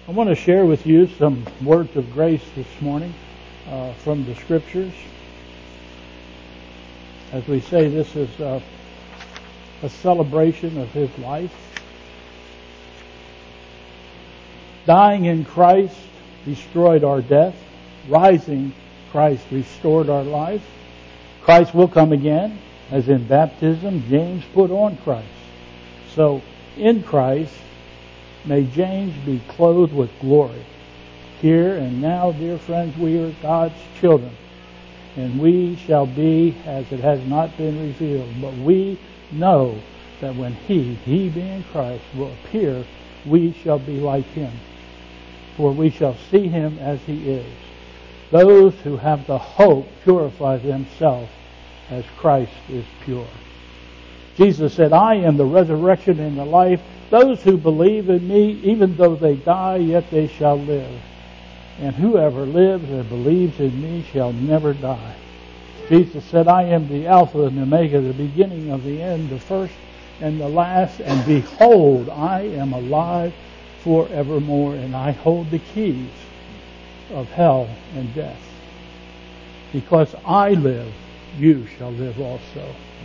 I want to share with you some words of grace this morning from the Scriptures. As we say, this is a celebration of His life. Dying in Christ destroyed our death. Rising, Christ restored our life. Christ will come again, as in baptism, James put on Christ. So, in Christ, may James be clothed with glory. Here and now, dear friends, we are God's children, and we shall be as it has not been revealed. But we know that when He being Christ, will appear, we shall be like Him. For we shall see Him as He is. Those who have the hope purify themselves as Christ is pure. Jesus said, I am the resurrection and the life. Those who believe in me, even though they die, yet they shall live. And whoever lives and believes in me shall never die. Jesus said, I am the Alpha and the Omega, the beginning of the end, the first and the last. And behold, I am alive forevermore, and I hold the keys of hell and death. Because I live, you shall live also.